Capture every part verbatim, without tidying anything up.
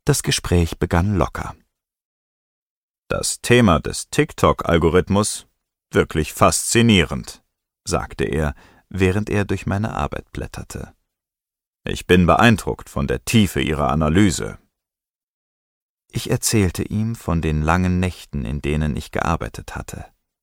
Das Gespräch begann locker. »Das Thema des TikTok-Algorithmus, wirklich faszinierend«, sagte er, während er durch meine Arbeit blätterte. »Ich bin beeindruckt von der Tiefe Ihrer Analyse.« Ich erzählte ihm von den langen Nächten, in denen ich gearbeitet hatte.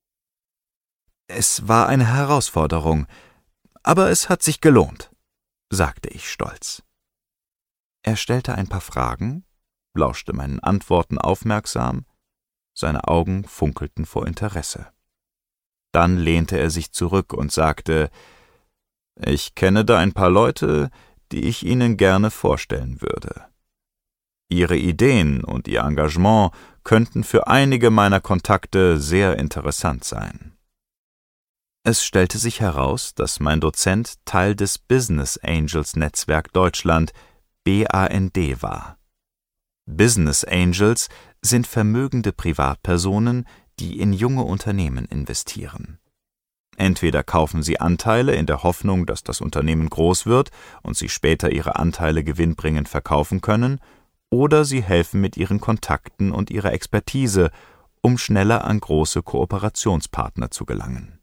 »Es war eine Herausforderung, aber es hat sich gelohnt«, sagte ich stolz. Er stellte ein paar Fragen, lauschte meinen Antworten aufmerksam, seine Augen funkelten vor Interesse. Dann lehnte er sich zurück und sagte, »Ich kenne da ein paar Leute, die ich Ihnen gerne vorstellen würde. Ihre Ideen und Ihr Engagement könnten für einige meiner Kontakte sehr interessant sein.« Es stellte sich heraus, dass mein Dozent Teil des Business Angels Netzwerk Deutschland, B A N D, war. Business Angels sind vermögende Privatpersonen, die in junge Unternehmen investieren. Entweder kaufen sie Anteile in der Hoffnung, dass das Unternehmen groß wird und sie später ihre Anteile gewinnbringend verkaufen können, oder sie helfen mit ihren Kontakten und ihrer Expertise, um schneller an große Kooperationspartner zu gelangen.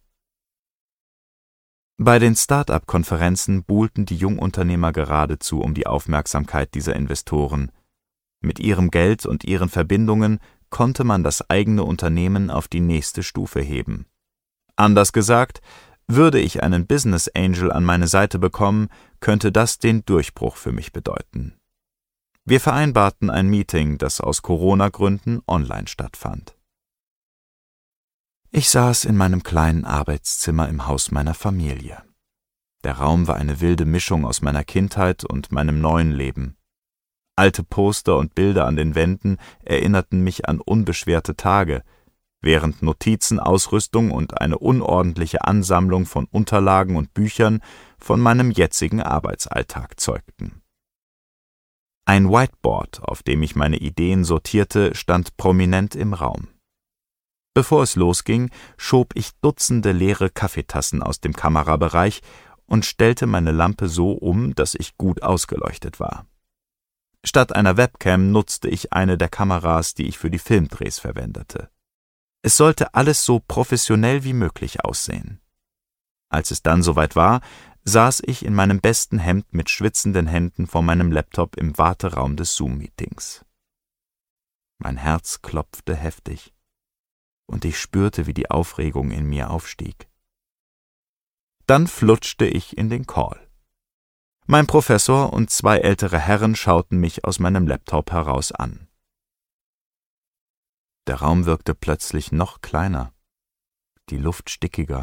Bei den Start-up-Konferenzen buhlten die Jungunternehmer geradezu um die Aufmerksamkeit dieser Investoren. Mit ihrem Geld und ihren Verbindungen konnte man das eigene Unternehmen auf die nächste Stufe heben. Anders gesagt, würde ich einen Business Angel an meine Seite bekommen, könnte das den Durchbruch für mich bedeuten. Wir vereinbarten ein Meeting, das aus Corona-Gründen online stattfand. Ich saß in meinem kleinen Arbeitszimmer im Haus meiner Familie. Der Raum war eine wilde Mischung aus meiner Kindheit und meinem neuen Leben. Alte Poster und Bilder an den Wänden erinnerten mich an unbeschwerte Tage, während Notizen, Ausrüstung und eine unordentliche Ansammlung von Unterlagen und Büchern von meinem jetzigen Arbeitsalltag zeugten. Ein Whiteboard, auf dem ich meine Ideen sortierte, stand prominent im Raum. Bevor es losging, schob ich Dutzende leere Kaffeetassen aus dem Kamerabereich und stellte meine Lampe so um, dass ich gut ausgeleuchtet war. Statt einer Webcam nutzte ich eine der Kameras, die ich für die Filmdrehs verwendete. Es sollte alles so professionell wie möglich aussehen. Als es dann soweit war, saß ich in meinem besten Hemd mit schwitzenden Händen vor meinem Laptop im Warteraum des Zoom-Meetings. Mein Herz klopfte heftig und ich spürte, wie die Aufregung in mir aufstieg. Dann flutschte ich in den Call. Mein Professor und zwei ältere Herren schauten mich aus meinem Laptop heraus an. Der Raum wirkte plötzlich noch kleiner, die Luft stickiger.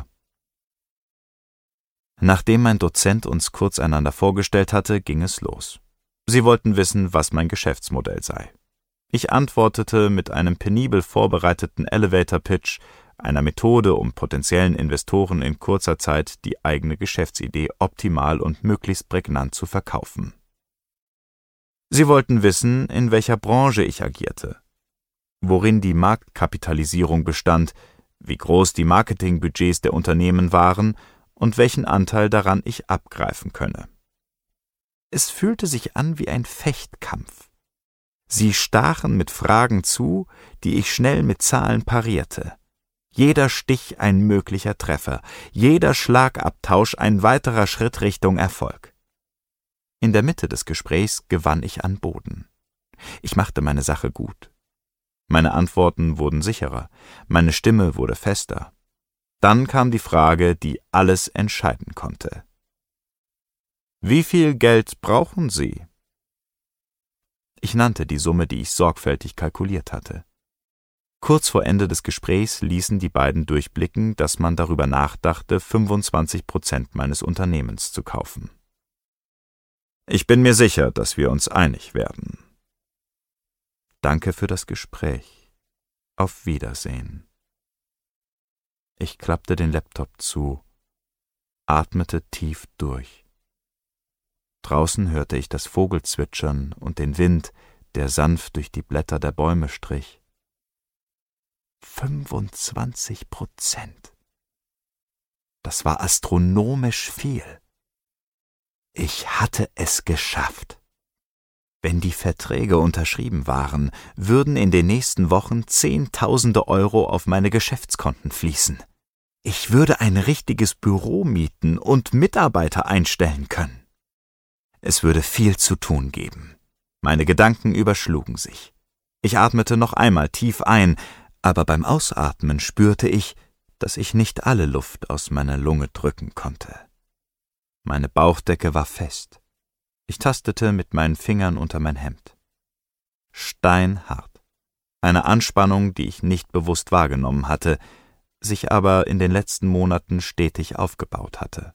Nachdem mein Dozent uns kurz einander vorgestellt hatte, ging es los. Sie wollten wissen, was mein Geschäftsmodell sei. Ich antwortete mit einem penibel vorbereiteten Elevator-Pitch, einer Methode, um potenziellen Investoren in kurzer Zeit die eigene Geschäftsidee optimal und möglichst prägnant zu verkaufen. Sie wollten wissen, in welcher Branche ich agierte, worin die Marktkapitalisierung bestand, wie groß die Marketingbudgets der Unternehmen waren und welchen Anteil daran ich abgreifen könne. Es fühlte sich an wie ein Fechtkampf. Sie stachen mit Fragen zu, die ich schnell mit Zahlen parierte. Jeder Stich ein möglicher Treffer, jeder Schlagabtausch ein weiterer Schritt Richtung Erfolg. In der Mitte des Gesprächs gewann ich an Boden. Ich machte meine Sache gut. Meine Antworten wurden sicherer, meine Stimme wurde fester. Dann kam die Frage, die alles entscheiden konnte. »Wie viel Geld brauchen Sie?« Ich nannte die Summe, die ich sorgfältig kalkuliert hatte. Kurz vor Ende des Gesprächs ließen die beiden durchblicken, dass man darüber nachdachte, fünfundzwanzig Prozent meines Unternehmens zu kaufen. »Ich bin mir sicher, dass wir uns einig werden.« »Danke für das Gespräch. Auf Wiedersehen.« Ich klappte den Laptop zu, atmete tief durch. Draußen hörte ich das Vogelzwitschern und den Wind, der sanft durch die Blätter der Bäume strich. fünfundzwanzig Prozent. Das war astronomisch viel. Ich hatte es geschafft. Wenn die Verträge unterschrieben waren, würden in den nächsten Wochen Zehntausende Euro auf meine Geschäftskonten fließen. Ich würde ein richtiges Büro mieten und Mitarbeiter einstellen können. Es würde viel zu tun geben. Meine Gedanken überschlugen sich. Ich atmete noch einmal tief ein, aber beim Ausatmen spürte ich, dass ich nicht alle Luft aus meiner Lunge drücken konnte. Meine Bauchdecke war fest. Ich tastete mit meinen Fingern unter mein Hemd. Steinhart. Eine Anspannung, die ich nicht bewusst wahrgenommen hatte, sich aber in den letzten Monaten stetig aufgebaut hatte.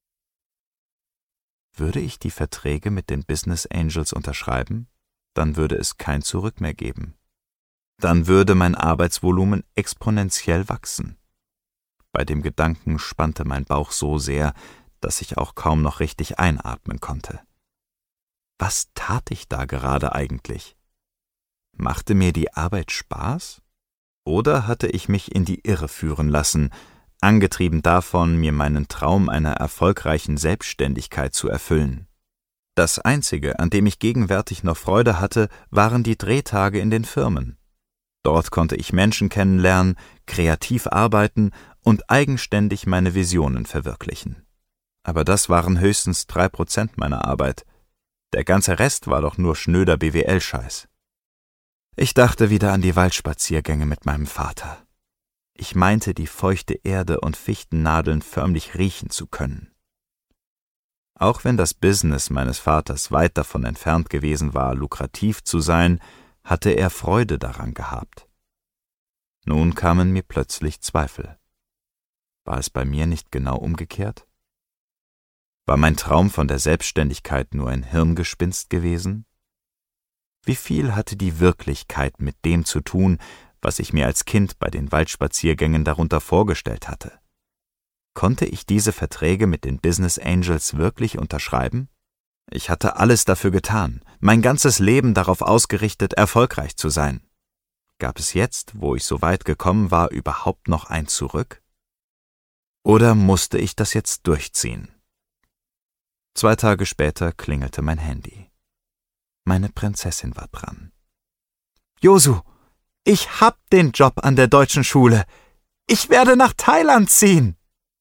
Würde ich die Verträge mit den Business Angels unterschreiben, dann würde es kein Zurück mehr geben. Dann würde mein Arbeitsvolumen exponentiell wachsen. Bei dem Gedanken spannte mein Bauch so sehr, dass ich auch kaum noch richtig einatmen konnte. Was tat ich da gerade eigentlich? Machte mir die Arbeit Spaß? Oder hatte ich mich in die Irre führen lassen, angetrieben davon, mir meinen Traum einer erfolgreichen Selbstständigkeit zu erfüllen? Das Einzige, an dem ich gegenwärtig noch Freude hatte, waren die Drehtage in den Firmen. Dort konnte ich Menschen kennenlernen, kreativ arbeiten und eigenständig meine Visionen verwirklichen. Aber das waren höchstens drei Prozent meiner Arbeit. Der ganze Rest war doch nur schnöder B W L-Scheiß. Ich dachte wieder an die Waldspaziergänge mit meinem Vater. Ich meinte, die feuchte Erde und Fichtennadeln förmlich riechen zu können. Auch wenn das Business meines Vaters weit davon entfernt gewesen war, lukrativ zu sein, hatte er Freude daran gehabt. Nun kamen mir plötzlich Zweifel. War es bei mir nicht genau umgekehrt? War mein Traum von der Selbstständigkeit nur ein Hirngespinst gewesen? Wie viel hatte die Wirklichkeit mit dem zu tun, was ich mir als Kind bei den Waldspaziergängen darunter vorgestellt hatte? Konnte ich diese Verträge mit den Business Angels wirklich unterschreiben? Ich hatte alles dafür getan, mein ganzes Leben darauf ausgerichtet, erfolgreich zu sein. Gab es jetzt, wo ich so weit gekommen war, überhaupt noch ein Zurück? Oder musste ich das jetzt durchziehen? Zwei Tage später klingelte mein Handy. Meine Prinzessin war dran. »Josu, ich hab den Job an der deutschen Schule. Ich werde nach Thailand ziehen!«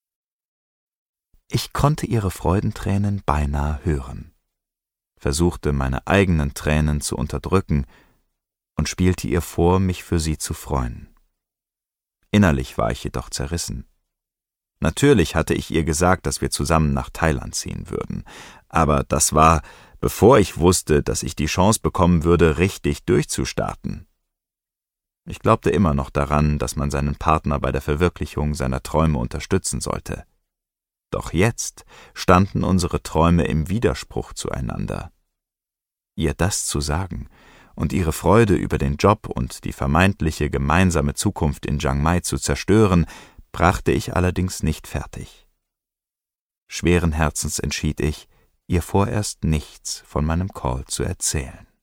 Ich konnte ihre Freudentränen beinahe hören, versuchte meine eigenen Tränen zu unterdrücken und spielte ihr vor, mich für sie zu freuen. Innerlich war ich jedoch zerrissen. Natürlich hatte ich ihr gesagt, dass wir zusammen nach Thailand ziehen würden, aber das war, bevor ich wusste, dass ich die Chance bekommen würde, richtig durchzustarten. Ich glaubte immer noch daran, dass man seinen Partner bei der Verwirklichung seiner Träume unterstützen sollte. Doch jetzt standen unsere Träume im Widerspruch zueinander. Ihr das zu sagen und ihre Freude über den Job und die vermeintliche gemeinsame Zukunft in Chiang Mai zu zerstören, brachte ich allerdings nicht fertig. Schweren Herzens entschied ich, ihr vorerst nichts von meinem Call zu erzählen.